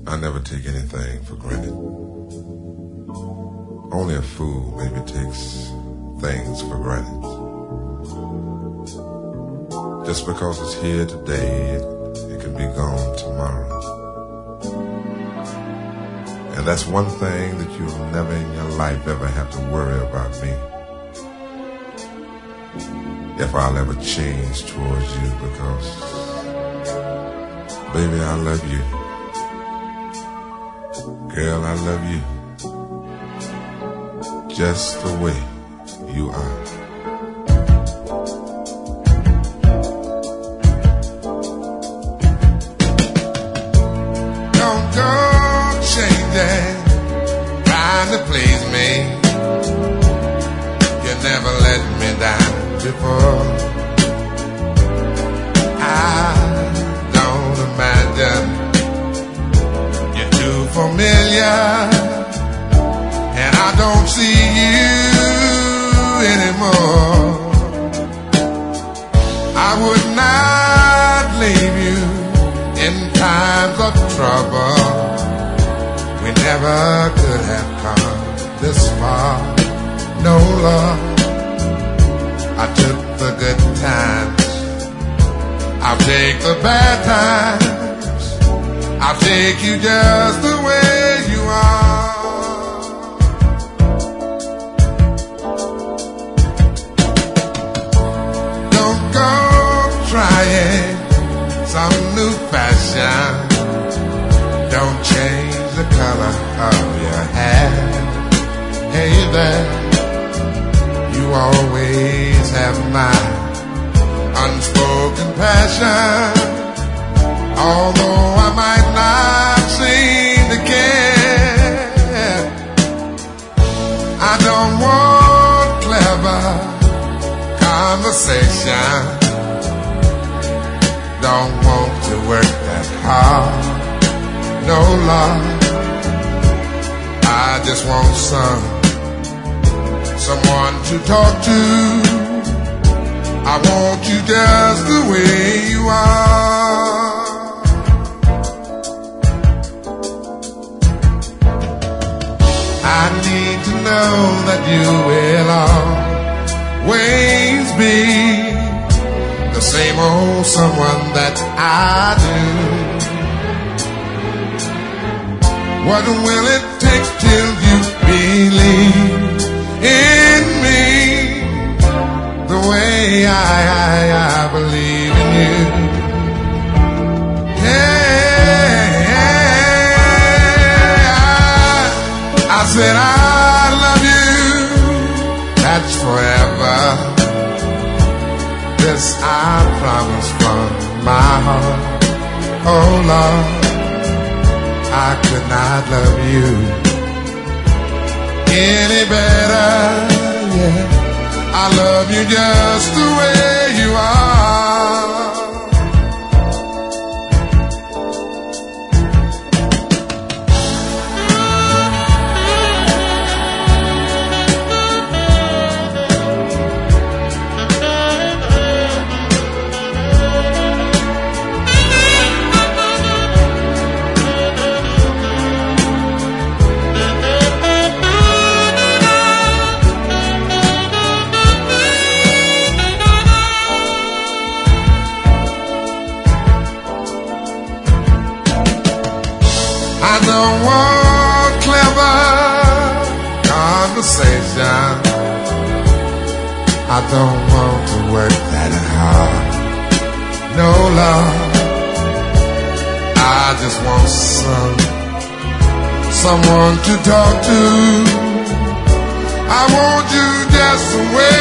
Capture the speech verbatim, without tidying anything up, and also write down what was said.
I never take anything for granted. Only a fool maybe takes things for granted. Just because it's here today, it, it can be gone tomorrow. And that's one thing that you'll never in your life ever have to worry about me. If I'll ever change towards you, because baby, I love you. Girl, I love you just the way you are. Don't go changing, trying to please me. You never let me down before. I don't imagine you're too familiar, and I don't see you anymore. I would not leave you in times of trouble. We never could have come this far. No, love, I took the good times, I'll take the bad times, I'll take you just the way you are. Don't go trying some new fashion. Don't change the color of your hair. Hey there, you always have my unspoken passion. Although I might not seem to care, I don't want clever conversation. Don't want to work that hard. No, love, I just want some someone to talk to. I want you just the way you are. I need to know that you will always be the same old someone that I do. What will it take till you believe in me the way I, I, I believe in you? Hey, I, I said I love you, that's forever. This I promise from my heart. Oh Lord, I could not love you any better, yeah. I love you just the way you are. I don't want clever conversation. I don't want to work that hard. No, love, I just want some someone to talk to. I want you just the way